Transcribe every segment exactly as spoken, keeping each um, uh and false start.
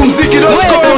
mziki dot com.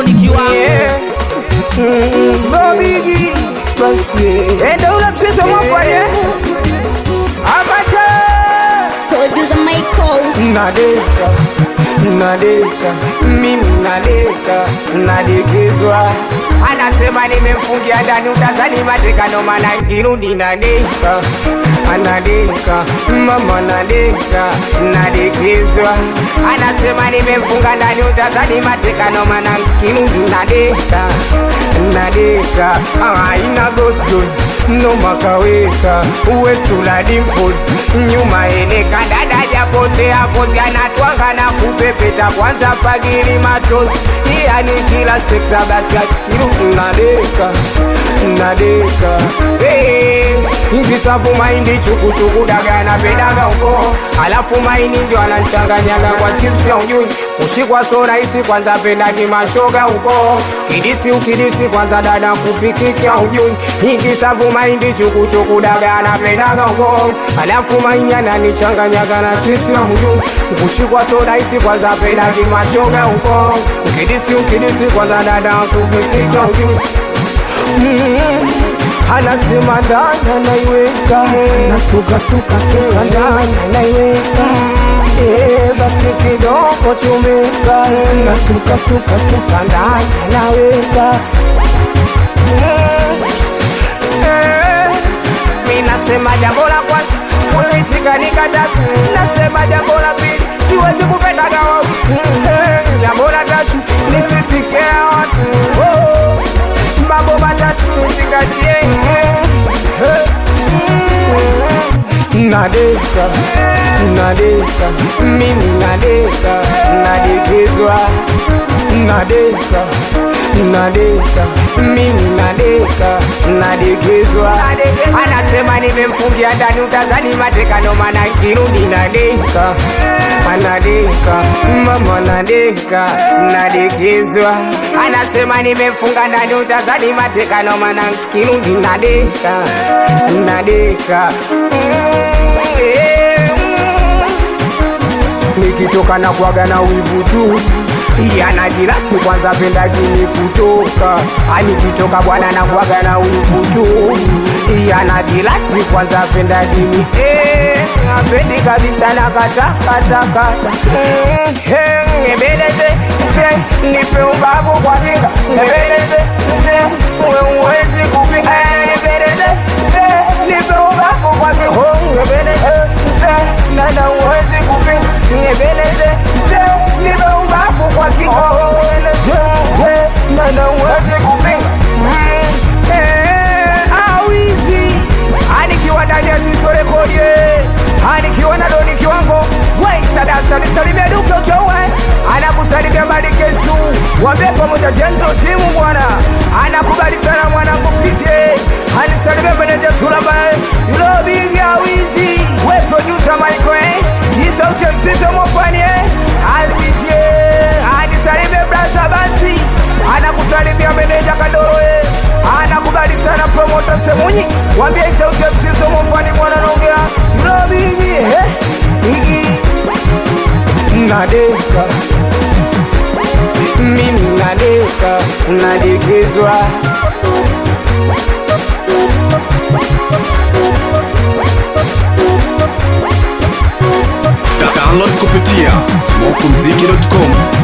Bobigi basi enda ula mchezo mwafanye Amata Producer Michael Nadeka Nadeka Mimi nadeka Nadekezwa Anasema nimemfungia ndani utazani matekano maana ngirudi nadeka Anadeka Mama nadeka Nadekezwa Anasema nimemfunga ndani utazani matekano maana ngirudi nadeka Nadeka Aina gosgos No makaweka Uwe sula dimpos Nyuma eneka dada japotea Kozi anatuanga na kupepeta Kwanza pagiri machozi Yani kila sekta basi akiru Nadeka Nadeka Hey Hivi safu maindi chuku chuku daga na pedaga uko Alafu maini ndio anachanganyaga kwa chips ya ujui Kushikwa so raisi kwanza penda kimashoga uko Kidisi ukidisi kwanza dada kupikiki ya ujui Hivi safu maindi chuku chuku daga na pedaga uko Alafu maini ananichanganyaga na chips ya ujui Kushikwa so raisi kwanza penda kimashoga uko Kidisi ukidisi kwanza dada kupikiki ya ujui Mm-hmm. Anasema ndani anaiweka Nastuka stuka stuka ndani anaiweka Eh basi kidogo chumeka Nastuka stuka stuka ndani anaiweka Mimi nasema jambo la kwanza Kulitika nikatasi Nasema jambo la pili Siwezi kupenda gawa Jambo la tatu Nisisikea watu Mambo matatu nisikatie Nadeka Nadeka Mimi nadeka Nadekezwa Nadeka Nadeka Mimi nadeka Nadekezwa Anasema nimemfungia ndani utazani matekano maana ngirudi nadeka Anadeka Mama nadeka Nadekezwa Anasema nimemfunga ndani utazani matekano maana ngirudi nadeka Nadeka Nikitoka na kuaga na wivu tu Yana jirasi kwanza penda gini kutoka Ani kitoka bwana na kuaga na wivu tu Yana jirasi kwanza penda gini Eh, napendi kabisa na kata kata kata Eh, ngebeleze Nse, nipe umbavu kwa pinga Ngebeleze, nse, uwe uwezi kupinga Ngebeleze, nse, nipe umbavu kwa pinga Ngebeleze, nse, nana uwezi kupinga Ngebeleze, nse, nipe umbavu kwa pinga Ngebeleze, nana uwezi kupinga Awizi Anikiwa ndani ya siso rekodie Anikiwa na doni kiwango Wei sadasa nisalimia duke uchowe Anakusalimia malikesu Wambie pamoja jendo timu mwana Anakubali sana mwana mbukizie Anisalimia meneja sulabae Yulo bigi awizi We producer Michael Jisa uche msiso mwafanye Awizie Anisalimia brasa basi Anakusalimia meneja kadoroe Anakubali sana promoter Semunyi Wambie isa uche msiso mwafanye mwana nongea Yulo bigi eh Bigi Nadeka Mimi nadeka Nadekezwa Download kupitia smoke mziki dot com.